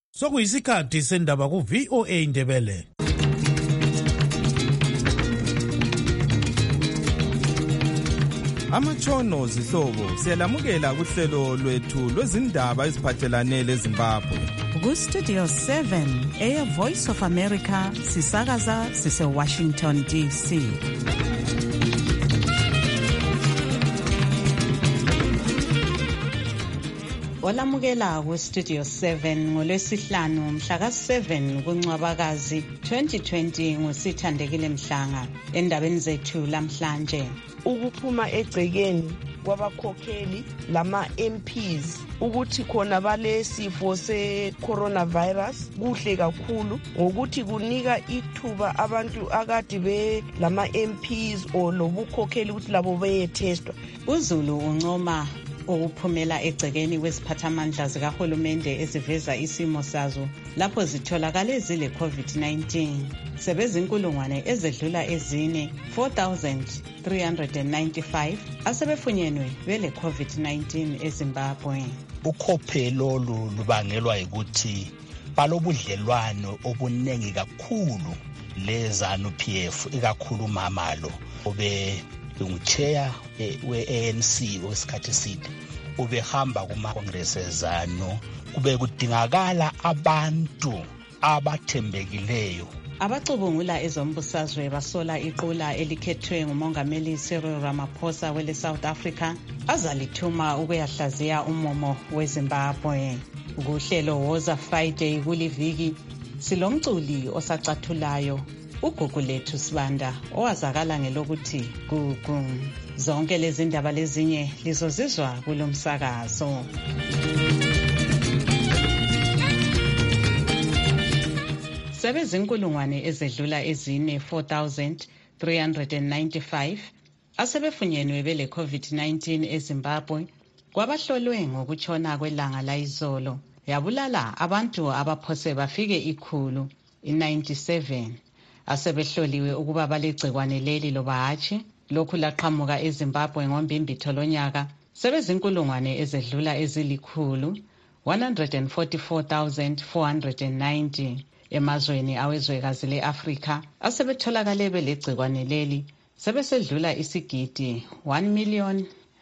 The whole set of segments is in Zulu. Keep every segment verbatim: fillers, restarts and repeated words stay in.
Sokuyisikhathi sendaba ku V O A Ndebele. Amatshono zihlobo siyalamukela kuhlelo lwethu lwezindaba eziphathelane leZimbabwe. Ku Studio seven, Air Voice of America, sisakaza sise Washington D C. Olamukela ku Studio seven ngolwesihlanu mhla ka seven kuNcwabakazi twenty twenty ngusithandekile Mhlanga. Endabeni zethu lamhlanje, ukuphuma egcekeni kwabakhokheli lama M Ps ukuthi khona balesifo se coronavirus kuhle kakhulu ngokuthi kunika ithuba abantu akade be lama M Ps o lobukhokheli ukuthi labo beyetestwa. uZulu uncoma ukuphumela egcekeni kwesiphathamandla zikahulumende eziveza isimo sazo lapho zitholakale zile COVID nineteen. Sebezinkulungwane ezedlula ezine four thousand three hundred ninety-five asebefunyenwe bele COVID nineteen eZimbabwe. Ukhophelo lubangelwa ukuthi balobudlelwano obunengi kakhulu leZANU P F, ikakhulu mamalo obe unguchair we-A N C wesikhathi eside, ubehamba kuma-congress eZANU, kube kudingakala abantu abathembekileyo. Abacubungula ezombusazwe basola iqula elikhethwe ngumongameli Cyril Ramaphosa wele South Africa azalithuma ukuyahlaziya umomo weZimbabwe. Kuhlelo Woza Friday kuliviki silomculi osacathulayo uGugu lethu Sibanda owazakala ngelokuthi gugu. Zonke lezi ndaba lezinye lizozizwa kulomsakazo. Sebezinkulungwane ezedlula ezine four thousand three hundred ninety-five asebefunyenwe bele COVID nineteen eZimbabwe kwabahlolwe ngokutshona kwelanga layizolo yabulala abantu abaphose bafike ikhulu i-ninety-seven. Asebehloliwe ukuba balegcikwane leli loba hatshi. Lokhu laqhamuka eZimbabwe ngombimbitho lonyaka sebezinkulungwane ezedlula ezilikhulu one hundred forty-four thousand four hundred ninety. Emazweni awezwekazi le-Afrika asebetholakale belegcikwane leli sebesedlula isigidi one million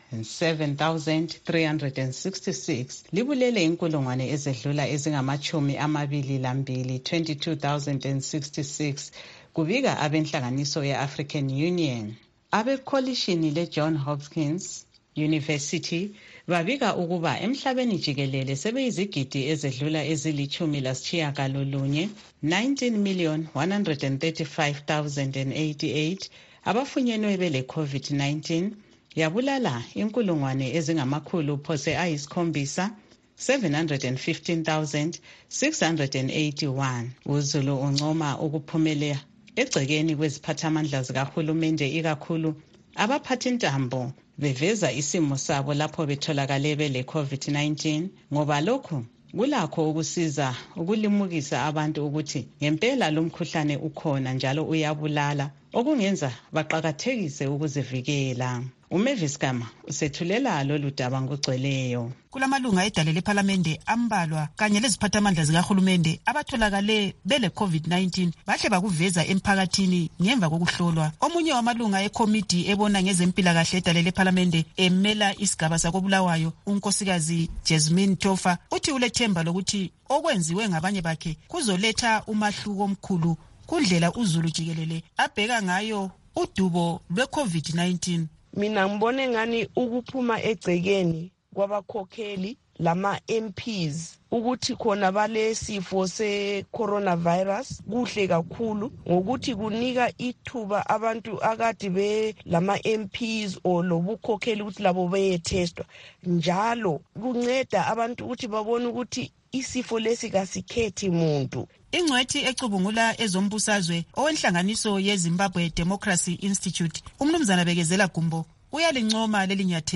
seven thousand three hundred sixty-six. Libulele inkulungwane ezedlula ezingamachumi amabili lambili twenty-two thousand sixty-six kubika abenhlanganiso ye-African Union. Abekolishini le-John Hopkins University babika ukuba emhlabeni jikelele sebeyizigidi ezedlula ezilichumi lasitshiyagalolunye nineteen million one hundred thirty-five thousand eighty-eight abafunyenwe bele COVID nineteen yabulala inkulungwane ezingamakhulu phose ayisikhombisa seven hundred fifteen thousand six hundred eighty-one. uZulu uncoma ukuphumelela egcekeni kweziphathamandla zikahulumende ikakhulu abaphathintambo beveza isimo sabo lapho betholakale bele COVID nineteen ngoba lokhu kulakho ukusiza ukulimukisa abantu ukuthi ngempela lo mkhuhlane ukhona njalo uyabulala okungenza baqakathekise ukuzivikela. uMavis Gama usethulela lolu daba ngogcweleyo. Kulamalunga edale lePhalamende ambalwa kanye leziphathamandla zikahulumende abatholakale bele COVID nineteen bahle bakuveza emphakathini ngemva kokuhlolwa. Omunye wamalunga ekomiti ebona ngezempilakahle edale lePhalamende emela isigaba sakobulawayo unkosikazi Jasmine Tofa uthi ulethemba lokuthi okwenziwe ngabanye bakhe kuzoletha umahluko omkhulu kundlela uZulu jikelele abheka ngayo udubo lwe-COVID nineteen. Mina ngibone ngani ukuphuma egcekeni kwabakhokheli lama M Ps ukuthi khona balesifo se coronavirus kuhle kakhulu ngokuthi kunika ithuba abantu akade be lama M Ps o lobukhokheli ukuthi labo beyetestwa, njalo kunceda abantu ukuthi babone ukuthi isifo lesi kasikhethi muntu. Ingcwethi ecubungula ezombusazwe owenhlanganiso yeZimbabwe Democracy Institute umnumzana Bekezela Gumbo uyalincoma leli nyathelo.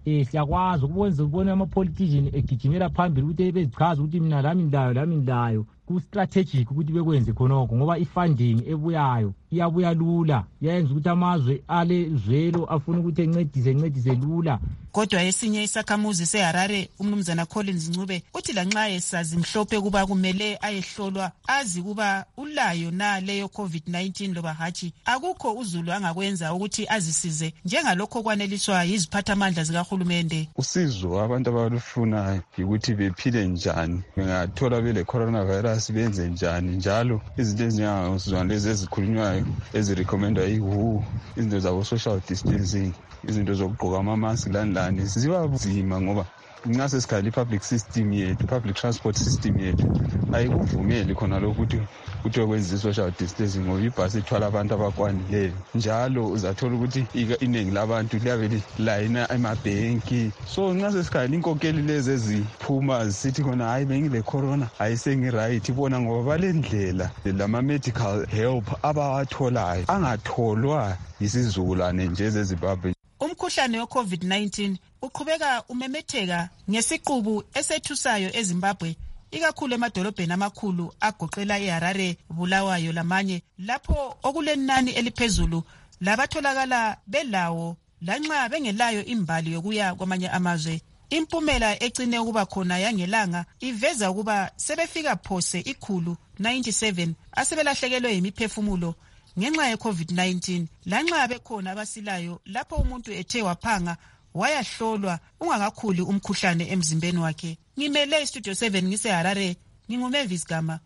eh siyakwazi ukubona ubona ama politician egijimela phambili ukuthi bezichaza ukuthi mina lami ndayo lami ndayo ku strategic ukuthi bekwenze khonoko ngoba ifunding ebuyayo iyabuya lula yenza ukuthi amazwe ale zwelo afuna ukuthi encedise encedise lula. Kodwa esinye isakhamuzi seHarare umnumzana Collins Ncube uthi lanxa esazi mhlophe kuba kumele ayehlolwa azi kuba ulayo na leyo COVID nineteen loba hachi akukho uZulu angakwenza ukuthi azisize njengalokho kwaneliswa yiziphathamandla zikahulumende. Usizo abantu abalufunayo ukuthi bephile njani bengathola bele coronavirus benze njani njalo izinto ezinjengazona lezi ezikhulunywayo ezirecommendwa yi-W H O izinto zabo social distancing izinto zokugqoka ama-mask lani lani ziba nzima ngoba nxa sesikhathi i-public system yethu public transport system yethu ayikuvumeli khona lokhu ukuthi kuthiwe kwenza i-social distancing ngoba ibhasi ithwala abantu abakwanileyo njalo uzathola ukuthi iningi labantu liyabe lilayina emabhenki. So nxa sesikhathi inkokheli lezi eziphuma zisithi khona hayi bengile corona hayi sengi-right ibona ngoba balendlela lama-medical help abawatholayo angatholwa yisizukulwane nje ezeZimbabwe. Umkhuhlane we-COVID nineteen uqhubeka umemetheka ngesiqubu esethusayo eZimbabwe ikakhulu emadolobheni amakhulu agoqela iHarare, Bulawayo lamanye lapho okulenani eliphezulu labatholakala belawo lanxa bengelayo imbali yokuya kwamanye amazwe. Impumela ecine ukuba khona yangelanga iveza ukuba sebefika phose ikhulu ninety-seven asebelahlekelwe yimiphefumulo ngenxa ye-COVID nineteen lanxa bekhona abasilayo lapho umuntu ethe waphanga wayahlolwa ungakakhuli umkhuhlane emzimbeni wakhe. Ngimele iStudio seven ngiseHarare nginguMavis Gama.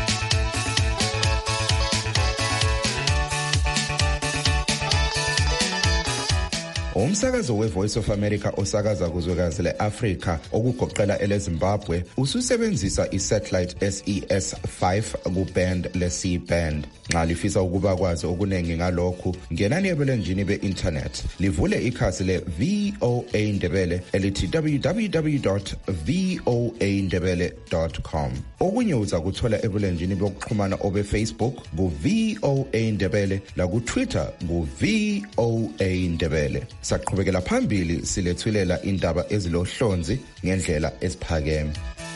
Umsakazo weVoice of America osakaza kuzwekazi leAfrika okugoqela eleZimbabwe ususebenzisa isatellite S E S five kuband le-C band. Nxa lifisa ukuba kwazi okunengi ngalokhu ngenani ebulenjini be-internet livule ikhasi le-V O A Ndebele elithi w w w dot v o a ndebele dot com. Okunye uzakuthola ebulenjini bokuxhumana obe-Facebook ku-V O A Ndebele laku-Twitter ku-V O A Ndebele. Saqhubekela phambili silethulela indaba ezilohlonzi ngendlela esiphakeme.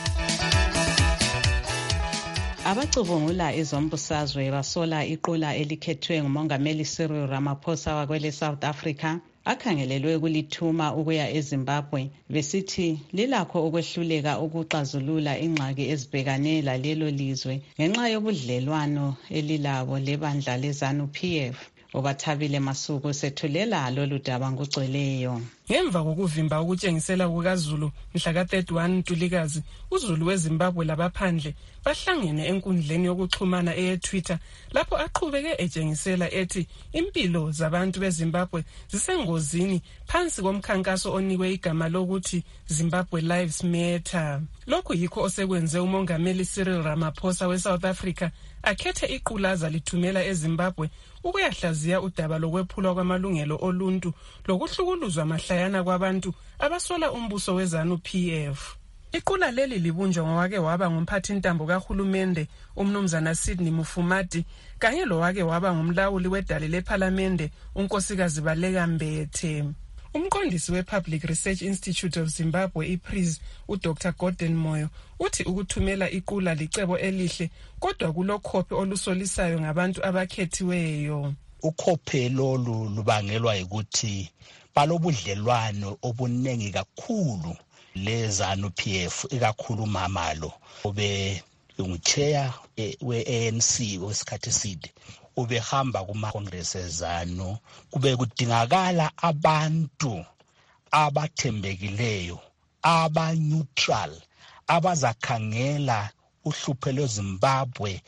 Abacubungula izombusazwe basola iqula elikhethwe ngumongameli Cyril Ramaphosa wakwele South Africa akhangelelwe kulithuma ukuya eZimbabwe besithi lilakho ukwehluleka ukuxazulula ingxaki ezibhekane lalelo lizwe ngenxa yobudlelwano elilabo lebandla leZANU P F. Obathabile Masuku sethulela lolu daba ngugcweleyo. Ngemva kokuvimba ukutshengisela kukaZulu mhla ka thirty-one Ntulikazi, uZulu weZimbabwe labaphandle bahlangene enkundleni yokuxhumana eyeTwitter lapho aqhubeke etshengisela ethi impilo zabantu beZimbabwe zisengozini phansi komkhankaso onikwe igama lokuthi Zimbabwe Lives Matter. Lokhu yikho osekwenze umongameli Cyril Ramaphosa weSouth Africa akhethe iqulaza lithumela eZimbabwe ukuyahlaziya udaba lokwephulwa kwamalungelo oluntu lokuhlukuluzwa mahlayana kwabantu abasola umbuso weZANU P F. Iqula leli libunjwa ngowake waba ngumphathi ntambo kahulumende umnumzana Sidney Mufumadi kanye lowake waba ngumlawuli wedale lePhalamende unkosikazi Baleka Mbethe. Umqondisi we-Public Research Institute of Zimbabwe I P R I Z uDr Gordon Moyo uthi ukuthumela iqula licebo elihle kodwa kulokhophe olusolisayo ngabantu abakhethiweyo. Ukhophe lolu lubangelwa ukuthi balobudlelwano obunengi kakhulu leZANU P F ikakhulu mamalo obe unguchair we-A N C wesikhathi eside ubehamba kuma-congress eZANU kube kudingakala abantu abathembekileyo aba-neutral abazakhangela uhlupho lweZimbabwe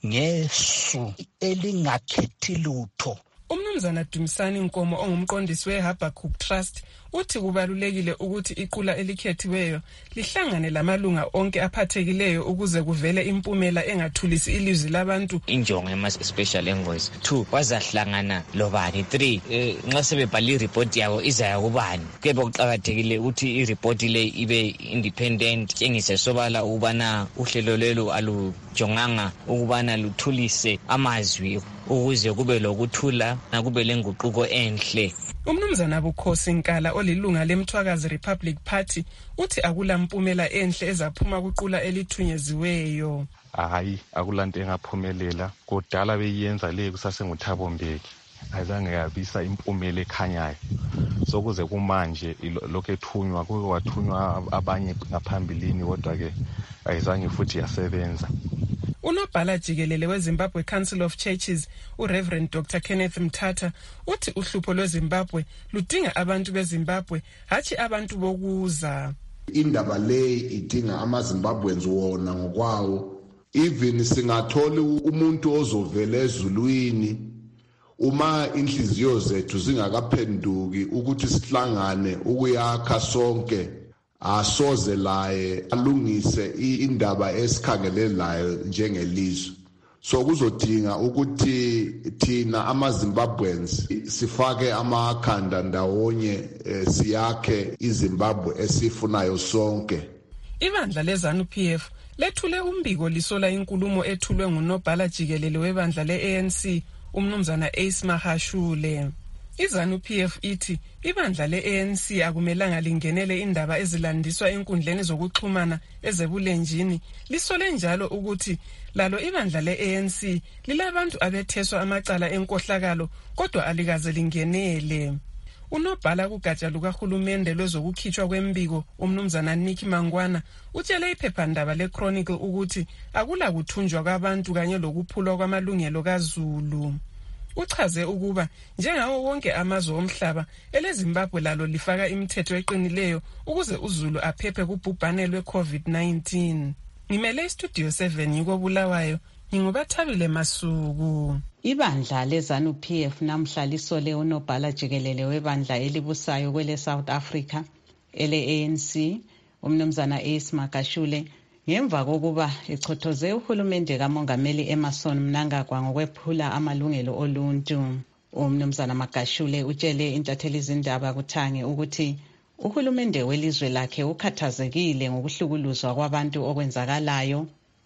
ngesu elingakhethi lutho. Umnumzana Dumisani Nkomo ongumqondisi weHabakkuk Trust uthi kubalulekile ukuthi iqula elikhethiweyo lihlangane lamalunga onke aphathekileyo ukuze kuvele impumela engathulisi ilizwi labantu. Injongo yama-special envoys two bazahlangana lobani three nxa sebebhala ireport yabo izaya kubani kube kuqakathekile ukuthi ireport le ibe independent tshengise sobala ukubana uhlelo lelo alujonganga ukubana luthulise amazwi ukuze kube lokuthula nakube lenguquko enhle. Umnumzana Bukhosi Nkala olilunga lemthwakazi Republic Party uthi akulampumela enhle ezaphuma kuqula elithunyeziweyo. Hayi akulanto engaphumelela kodala beyenza le kusase nguThabo Mbeki ayizange yabisa impumela ekhanyayo sokuze kumanje lokho ethunywa kuke wathunywa abanye ngaphambilini kodwa ke ayizange futhi yasebenza. Unobhala jikelele weZimbabwe Council of Churches uReverend Doctor Kenneth Mthatha uthi uhlupho lweZimbabwe ludinga abantu beZimbabwe hathi abantu bokuza. Indaba le idinga amaZimbabweans wona ngokwawo. Even singathola umuntu ozovela ezulwini uma inhliziyo zethu zingakaphenduki ukuthi sihlangane ukuyakha sonke asoze laye alungise indaba esikhangelelayo njengelizwe. So kuzodinga ukuthi thina amaZimbabweans sifake amakhanda ndawonye siyakhe iZimbabwe esifunayo sonke. Ibandla leZANU-P F lethule umbiko lisola inkulumo ethulwe ngunobhala jikelele webandla le-A N C umnumzana Ace Mahashule. IZANU-P F ithi ibandla le-A N C akumelanga lingenele indaba ezilandiswa enkundleni zokuxhumana ezebulenjini. Lisole njalo ukuthi lalo ibandla le-A N C lilabantu abetheswa amacala enkohlakalo kodwa alikaze lingenele. Unobhala kugatsha lukahulumende lwezokukhitshwa kwembiko umnumzana Nicky Mangwana utshele iphephandaba leChronicle ukuthi akula kuthunjwa kwabantu kanye lokuphulwa kwamalungelo kaZulu. Uchaze ukuba njengawo wonke amazwe omhlaba eleZimbabwe lalo lifaka imithetho eqinileyo ukuze uZulu aphephe kubhubhane lwe-COVID nineteen. Ngimele iStudio seven yiko Bulawayo, ngingubathabile Masuku. Ibandla leZANU-P F namhla lisole unobhala jikelele webandla elibusayo kwele South Africa ele-A N C umnumzana Ace Magashule ngemva kokuba echothoze uhulumende kaMongameli Emmerson Mnangagwa ngokwephula amalungelo oluntu. Umnumzana Magashule utshele intatheli izindaba kuthange ukuthi uhulumende welizwe lakhe ukhathazekile ngokuhlukuluzwa kwabantu okwenzakalayo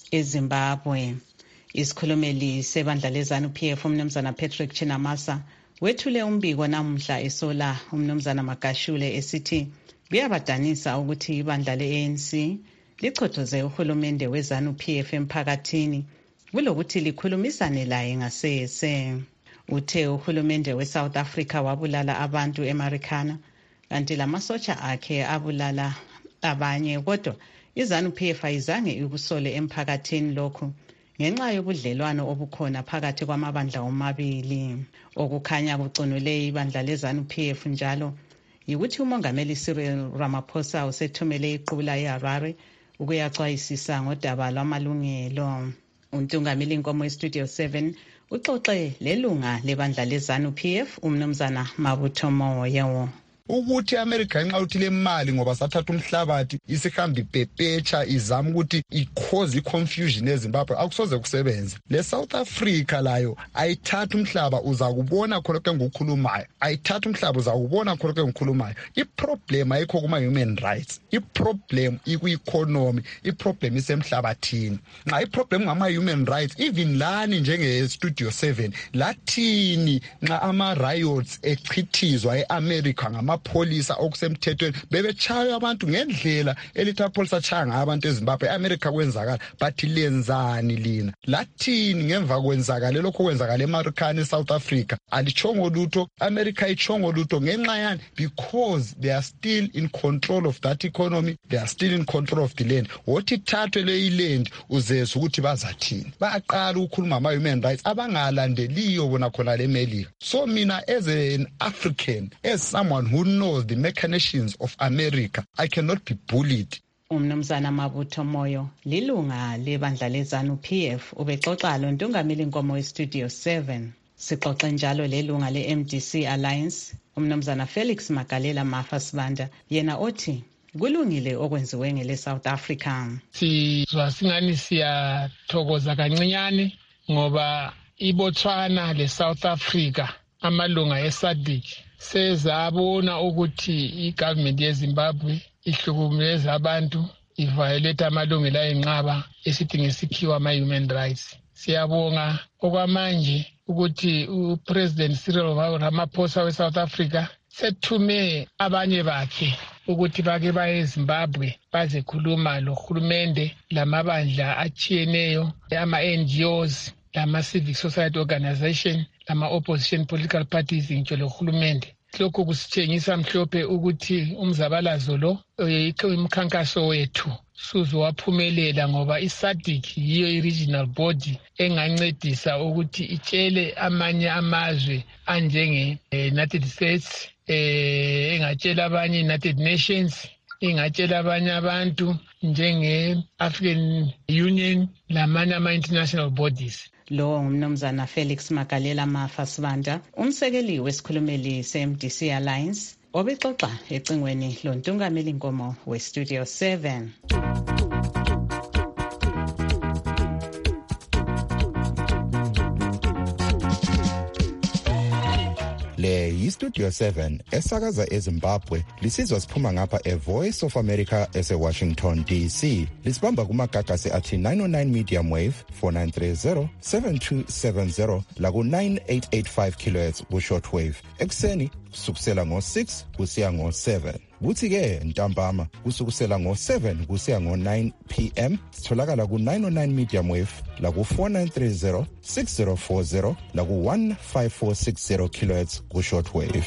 eZimbabwe. Isikhulumeli sebandla leZANU-P F umnumzana Patrick Chinamasa wethule umbiko namhla esola umnumzana Magashule esithi kuyabadanisa ukuthi ibandla le-A N C lichothoze uhulumende weZANU-P F emphakathini kulokuthi likhulumisane laye ngasese. Uthe uhulumende weSouth Africa wabulala abantu eMarikana kanti lamasotsha akhe abulala abanye kodwa iZANU-P F ayizange ikusole emphakathini lokhu ngenxa yobudlelwano obukhona phakathi kwamabandla omabili. Okukhanya kucunule ibandla leZANU-P F njalo yikuthi uMongameli Cyril Ramaphosa usethumele iqula eHarare ukuyaxwayisisa ngodaba lwamalungelo. Untungameli inkomo eStudio seven uxoxe lelunga lebandla leZANU-P F umnumzana Mabutho Moyo. Ukuthi America nxa uthi le mali ngoba sathatha umhlabathi isihambi bebhecha izama ukuthi ikhoze iconfusion eZimbabwe akusoze kusebenza. Le South Africa layo ayithatha umhlaba uzakubona khonke ngokukhulumayo. Ayithatha umhlaba uzakubona khonke ngokukhulumayo. Iproblem ayikho kuma human rights. Iproblem iku economy, iproblem isemhlabathini. Nxa iproblem ngama human rights even lani njenge Studio seven lathini nxa ama riots echithizwa eAmerica ngama polisa okusemthethweni bebechaya abantu ngendlela elitha polisa changa abantu eZimbabwe eAmerica kwenzakala bathi lenzani lina lathini ngemva kwenzakala lokho kwenzakala eMarikana eSouth Africa alichongo lutho America ichongo lutho ngenxa yani because they are still in control of that economy, they are still in control of the land. What ithathwe le land uzeza ukuthi bazathini baqala ukukhuluma ama human rights abangalandeliyo bona khona le Melika. So mina as an African, as someone who knows the machinations of America, I cannot be bullied. Umnumzana Mabutho Moyo lilunga lebandla leZANU-P F ubexoxa lo ntungameli inkomo eStudio seven. Sixoxe njalo lelunga le-M D C Alliance umnumzana Felix Magalela Mafa Sibanda yena othi kulungile okwenziwe ngele South Africa. Sizwa singani siyathokoza kancinyane ngoba iBotswana le South Africa amalunga eSADC sezabona ukuthi igovernment yeZimbabwe ihlukumeza abantu iviolate amalungelo ayinqaba esithi ngesikhiwa ama human rights. Siyabonga okwamanje ukuthi uPresident Cyril Ramaphosa weSouth Africa sethume abanye bakhe ukuthi bake baye eZimbabwe bazekhuluma lohulumende lamabandla atshiyeneyo ama-N G Os lama-civic society organization lama-opposition political parties ngitsho lohulumende. Lokho kusitshengisa mhlophe ukuthi umzabalazo lo imikhankaso wethu suzo waphumelela ngoba i-SADC yiyo i-regional body engancedisa ukuthi itshele amanye amazwe anjenge-United States, eh engatshela abanye United Nations, ingatshela abanye abantu njenge-African Union lamanye ama-international bodies. Lo ngumnumzana Felix Magalela Mafa Sibanda, umsekeli wesikhulumeli se-M D C Alliance, obexoxa ecingweni lontungameli Nkomo we-Studio seven. Le yi-Studio seven esakaza eZimbabwe lisizwa siphuma ngapha e-Voice of America ese-Washington D C. Lisibamba kumagagasi athi nine oh nine medium wave four nine three zero seven two seven zero laku nine eight eight five kilohertz ku-short wave. Ekuseni kusukusela ngo-six kusiya ngo-seven. Kuthi-ke ntambama kusukusela ngo-seven kusiya ngo-nine p m sitholakala ku-nine oh nine medium wave laku four nine three zero six zero four zero laku one five four six zero kilohertz ku-short wave.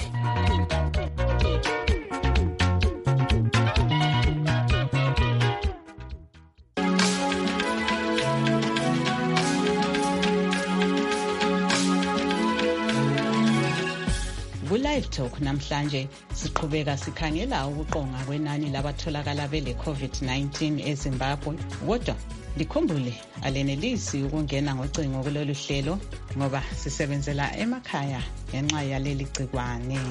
Live Talk namhlanje siqhubeka sikhangela ukuqonga kwenani labatholakala bele COVID nineteen eZimbabwe. Kodwa likhumbule alenelisi ukungena ngocingo kulolu hlelo ngoba sisebenzela emakhaya ngenxa yaleli gcikwane.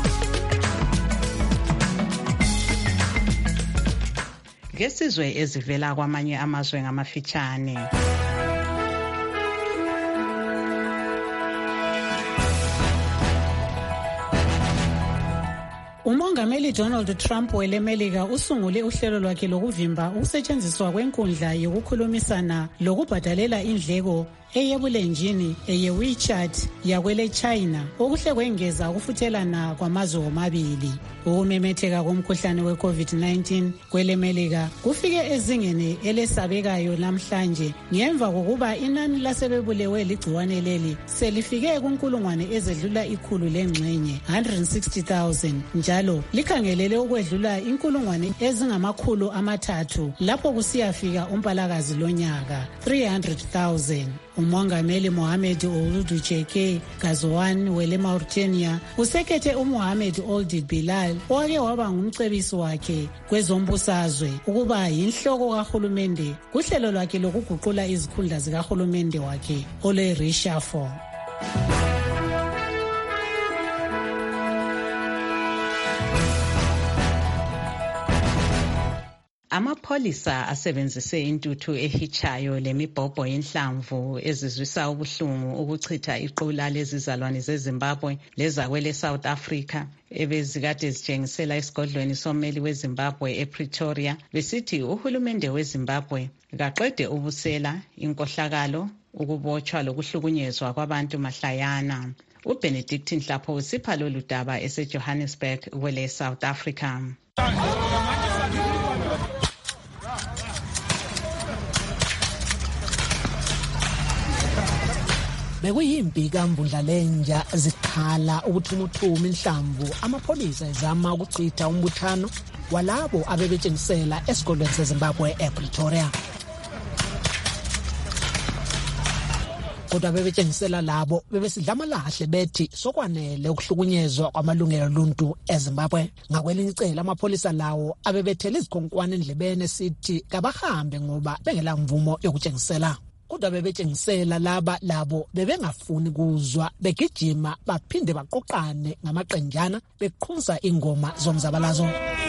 Ngesizwe ezivela kwamanye amazwe ngamafitshane. Umongameli Donald Trump welemelika usungule uhlelo lwakhe lokuvimba ukusetshenziswa kwenkundla yokukhulumisana lokubhadalela indleko eyebulenjini eye-WeChat yakwele China okuhle kwengeza ukufuthelana kwamazwe omabili. Ukumemetheka komkhuhlane we-COVID nineteen kwelemelika kufike ezingeni elesabekayo namhlanje ngemva kokuba inani lasebebulewe ligciwane leli selifike kunkulungwane ezedlula ikhulu lengxenye one hundred sixty thousand njalo likhangelele ukwedlula inkulungwane ezingamakhulu amathathu lapho kusiyafika umpalakazi lonyaka three hundred thousand. Umongameli Mohamed Ould Jeke Gazoan wele Mauritania usekethe uMohamed Ould Bilal owake waba ngumcebisi wakhe kwezombusazwe ukuba yinhloko kahulumende kuhlelo lwakhe lokuguqula izikhundla zikahulumende wakhe ole reshuffle. Amapholisa asebenzise intuthu ehichayo lemibhobho yenhlamvu ezizwisa ubuhlungu ukuchitha iqula lezizalwane zeZimbabwe lezakwele South Africa ebezikade zitshengisela esigodlweni sommeli weZimbabwe ePretoria besithi uhulumende weZimbabwe kaqede ubusela inkohlakalo ukubotshwa lokuhlukunyezwa kwabantu mahlayana. uBenedict Nhlapho usipha lolu daba eseJohannesburg kwele South Africa. Bekuyimpi kambundla lenja zikhala ukuthi umuthumi inhlamvu amapholisa ezama ukuchitha umbuthano walabo abebetshengisela esigodlweni seZimbabwe ePretoria. Kodwa bebetshengisela labo bebesidlamalahle bethi sokwanele ukuhlukunyezwa kwamalungelo oluntu eZimbabwe. Ngakwelinye icala amapholisa lawo abebethela izikhonkwane endlebeni sithi kabahambe ngoba bengela mvumo yokutshengisela. Kodwa bebetshengisela laba labo bebengafuni kuzwa begijima baphinde baqoqane ngamaqenjana beqhunza ingoma zomzabalazo.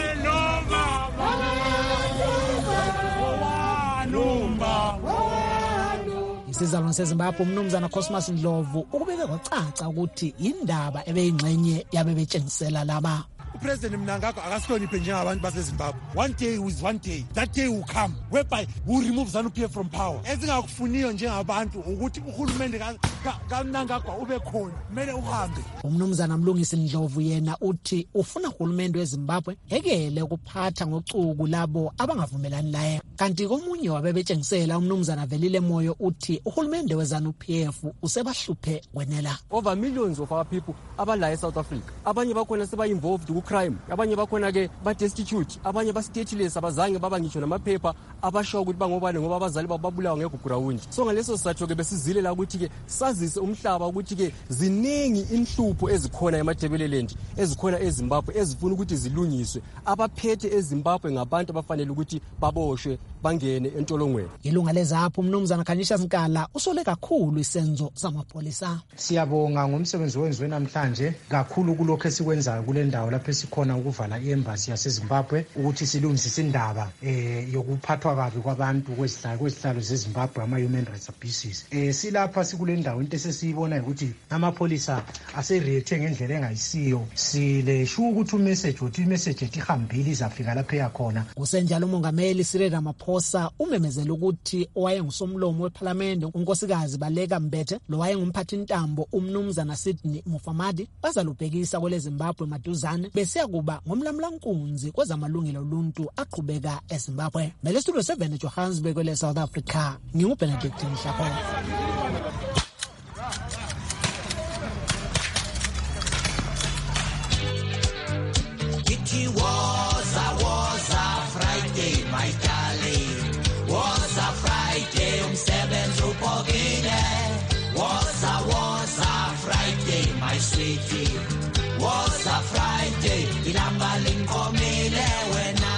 Isizalwane seZimbabwe umnumzana Cosmas Ndlovu ukubeke kwacaca ukuthi indaba ebeyingxenye yabebetshengisela laba. upresident Mnangagwa akasihloniphe njengabantu baseZimbabwe. One day is one day, that day will come whereby we will remove ZANU-P F from power. Ezingakufuniyo njengabantu ukuthi uhulumende kaMnangagwa ube khona, kumele uhambe. Umnumzana Mlungisi Ndlovu yena uthi ufuna uhulumende weZimbabwe ekele ukuphatha ngocuku labo abangavumelani naye. Kanti komunye wabebetshengisela umnumzana Velile Moyo uthi uhulumende weZANU-P F usebahluphe kwenela. Over millions of our people abala eSouth Africa. Abanye bakhona seba involved ku crime, abanye bakhona ke ba destitute, abanye ba stateless abazange baba ngisho namaphepha abasho ukuthi bangobane ngoba abazali bababulawa ngegugrawundi. So ngaleso sizathu ke besizile la ukuthi ke sazise umhlaba ukuthi ke ziningi inhlupho ezikhona eMatebeleland, ezikhona eZimbabwe ezifuna ukuthi zilungiswe. Abaphethe eZimbabwe ngabantu abafanele ukuthi baboshwe bangene entolongweni. Ilunga lezapho umnumzana Khanyisha Nkala usole kakhulu isenzo samapholisa. Siyabonga ngomsebenzi wenziwe namhlanje kakhulu kulokho esikwenzayo kule ndawo lapho esikhona ukuvala iembassy yaseZimbabwe ukuthi silungisise indaba eh yokuphathwa kabi kwabantu kwezihlalo kwezihlalo zeZimbabwe ama human rights abuses. Eh silapha sikule ndawo into esesiyibona ukuthi amapholisa ase react ngendlela engayisiyo. Sile shu ukuthi umessage uthi imessage etihambile izafika lapha yakhona. Kusenjalo umongameli Cyril Ramaphosa umemezela ukuthi owayengusomlomo weParliament unkosikazi Baleka Mbete lo wayengumphathi intambo umnumzana Sydney Mufamadi bazalubhekisa kwele Zimbabwe maduzane bese kuba ngomlamlankunzi kwezamalungelo oluntu aqhubeka eZimbabwe. Mele studio seven eJohannesburg kwele South Africa. NginguBenedict Mshako. It was a was a Friday, my darling. Was a Friday, umsebenzi upokile. Was a was a Friday, my sweetie. Was a Friday, ilamba linkomile wena.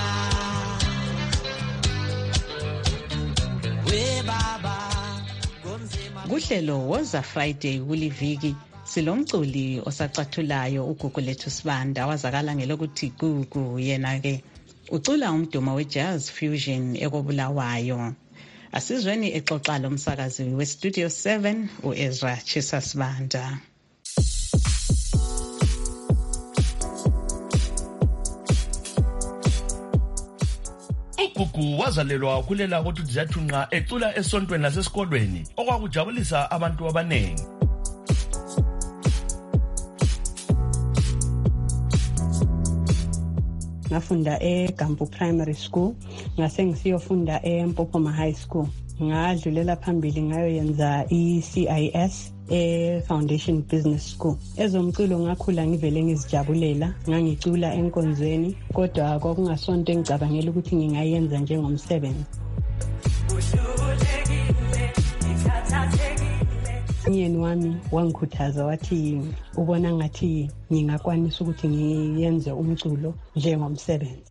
We baba. Kuhlelo was a Friday kuliviki. Silomculi osacathulayo uGugu lethu Sibanda wazakala ngelokuthi Gugu yena ke ucula umdumo we-jazz fusion ekobulawayo. Asizweni exoxa lo msakazi we-Studio seven u-Ezra Chisa Sibanda. uGugu wazalelwa kulela ukuthi ziyathunqa ecula esontweni lasesikolweni okwakujabulisa abantu abanengi. Ngafunda eGampu Primary School, ngase ngisiyofunda eMpopoma High School. Ngadlulela phambili ngayoyenza i-C I S e-Foundation Business School. Ezomculo ngakhula ngivele ngizijabulela, ngangicula enkonzweni, kodwa kwakungasonto engicabangela ukuthi ngingayenza njengomsebenzi. Umyeni wami wangikhuthaza wathi ubona ngathi ngingakwanisa ukuthi ngiyenze umculo njengomsebenzi.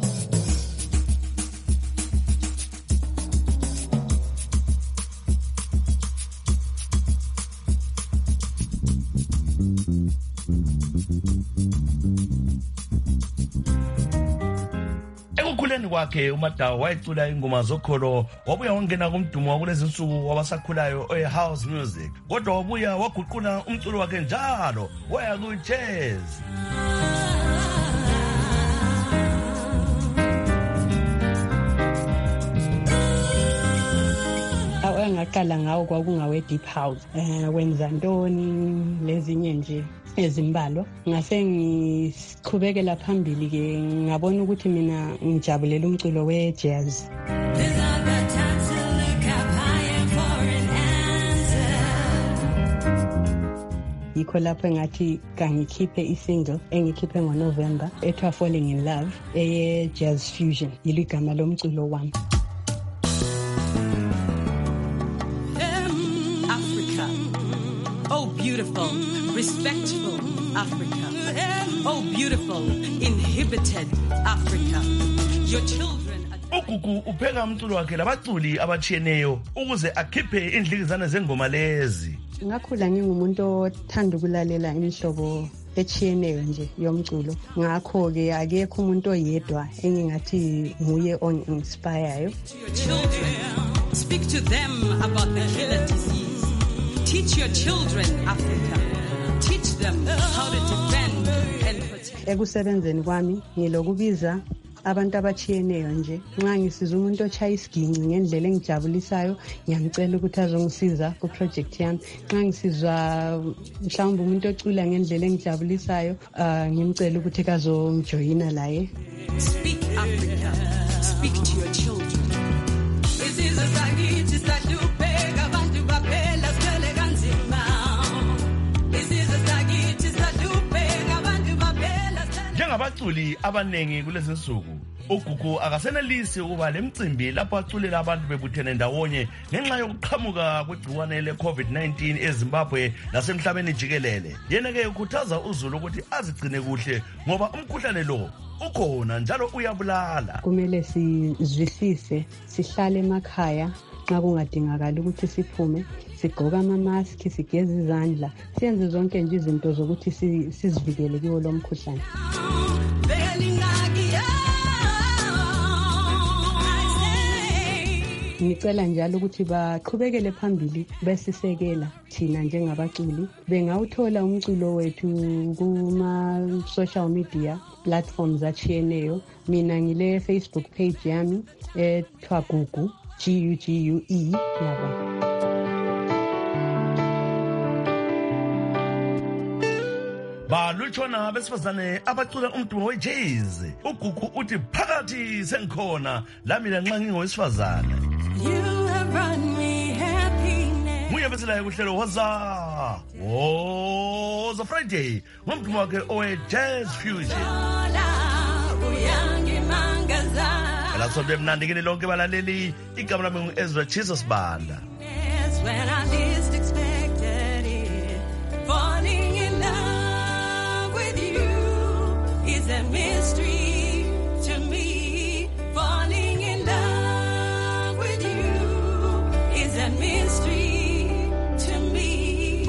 Ekukhuleni kwakhe uMadawu wayecula ingoma zokholo, wabuya wangena kumdumo wakulezi insuku wabasakhulayo e-house music, kodwa wabuya waguqula umculo wakhe njalo waya ku-jazz. Ngaqala ngawo kwakungawe deep house, eh wenza ntoni lezinye nje ezimbalwa. Ngase ngiqhubekela phambili ke ngabona ukuthi mina ngijabulela umculo we-jazz. Yikho lapho ngathi kangikhiphe i-single engikhiphe ngoNovember ethiwa Falling in Love eye-jazz fusion, yiligama lomculo wami. Africa, oh beautiful, respectful Africa. Oh beautiful, inhibited Africa. Your children. uGugu upheka umculo wakhe labaculi abachiyeneyo ukuze akhiphe indlikizana zengoma lezi. Ngakhula ngingumuntu othanda ukulalela imihlobo echiyeneyo nje yomculo, ngakho ke akekho umuntu oyedwa engingathi nguye on-inspireyo. Speak to them about the killer disease. Teach your children, Africa. Teach them how to defend Ekusebenzeni kwami ngilokubiza abantu abachiyeneyo nje. Nxa ngisiza umuntu ochaya isiginci ngendlela engijabulisayo, ngiyamcela ukuthi azongisiza ku project yami. Nxa ngisizwa mhlawumbe umuntu ocula ngendlela engijabulisayo, uh, ngimcela ukuthi kazongijoyina laye. Speak Africa. Speak to your children. Isizwe sakithi sadubeka abantu baphela sithele kanzima. Isizwe sakithi sadubeka abantu baphela. Njengabaculi abanengi kulezi nsuku, uGugu akasenelisi ukuba lemicimbi lapho aculela abantu bebuthene ndawonye ngenxa yokuqhamuka kwegciwane le-COVID nineteen eZimbabwe nasemhlabeni jikelele. Yena-ke ukhuthaza uZulu ukuthi azigcine kuhle ngoba umkhuhlane lo ukhona njalo uyabulala. Kumele sizwisise, sihlale emakhaya nxa kungadingakala ukuthi siphume, sigqoke ama-mask, sigeze izandla, siyenze zonke nje izinto zokuthi sizivikele kiwo lo mkhuhlane. Ngicela njalo ukuthi baqhubekele phambili besisekela thina njengabaculi. Bengawuthola umculo wethu kuma social media platforms achiyeneyo. Mina ngile Facebook page yami ethiwa Gugu G U G U E yaba. Balutshona besifazane abacula umdumo we-jazz. uGugu uthi phakathi sengikhona lamina nxa ngingowesifazane. You have brought me happiness. Muye besela kuhlelo waza. Woza Friday. Ngomdumo wakhe owe-jazz fusion. Ela sonto emnandi kini lonke balaleli. Igama lami ngu-Ezra Jesus Banda. When I least expected it, falling in love with you is a mystery to me. Falling in love with you is a mystery to me.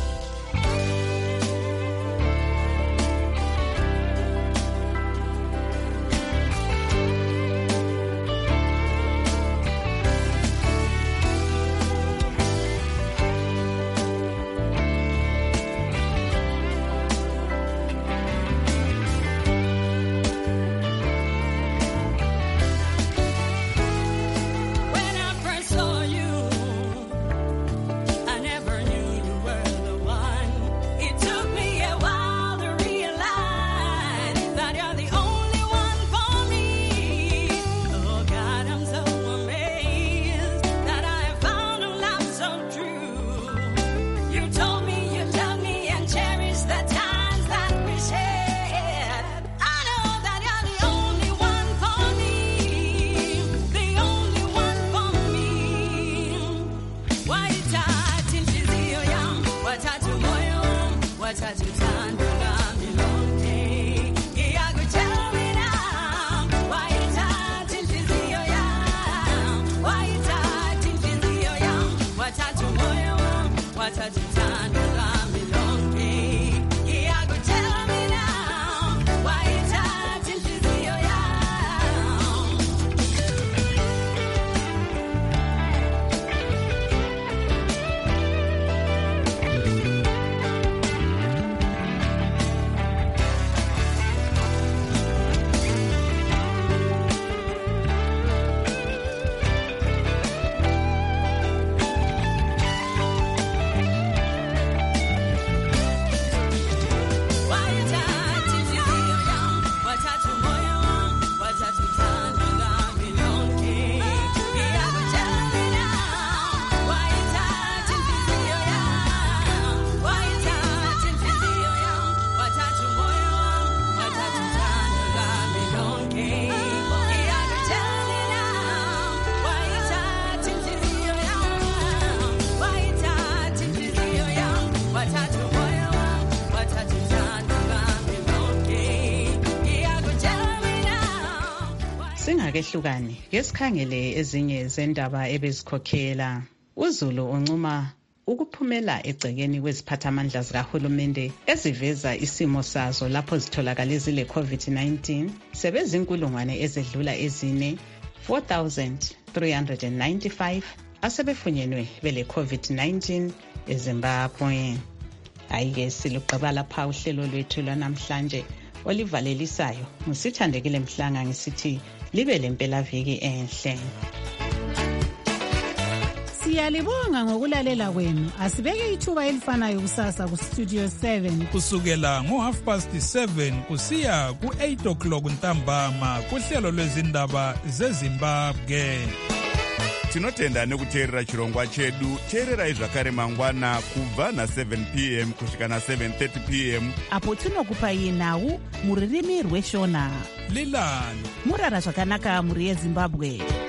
Singakehlukani ngesikhangele ezinye zendaba ebezikhokhela. uZulu uncuma ukuphumela egcekeni kweziphathamandla zikahulumende eziveza isimo sazo lapho zitholakala zile COVID nineteen sebezinkulungwane ezedlula ezine four thousand three hundred ninety-five asebefunyenwe bele COVID nineteen eZimbabwe. Ayike silugqiba lapha uhlelo lwethu lwanamhlanje olivalelisayo. Ngusithandekile Mhlanga ngisithi libe lempelaviki enhle. Siyalibonga ngokulalela kwenu. Asibeke ithuba elifanayo kusasa ku Studio seven kusukela ngo half past seven kusiya ku eight o'clock ntambama kuhlelo lwezindaba zeZimbabwe. Tinotenda nekuteerera chirongwa chedu. Teererai zvakare mangwana kubva na seven p m kusvika na seven thirty p m apo tinokupai nhau muririmi rweshona. Lilani murara zvakanaka muri yeZimbabwe.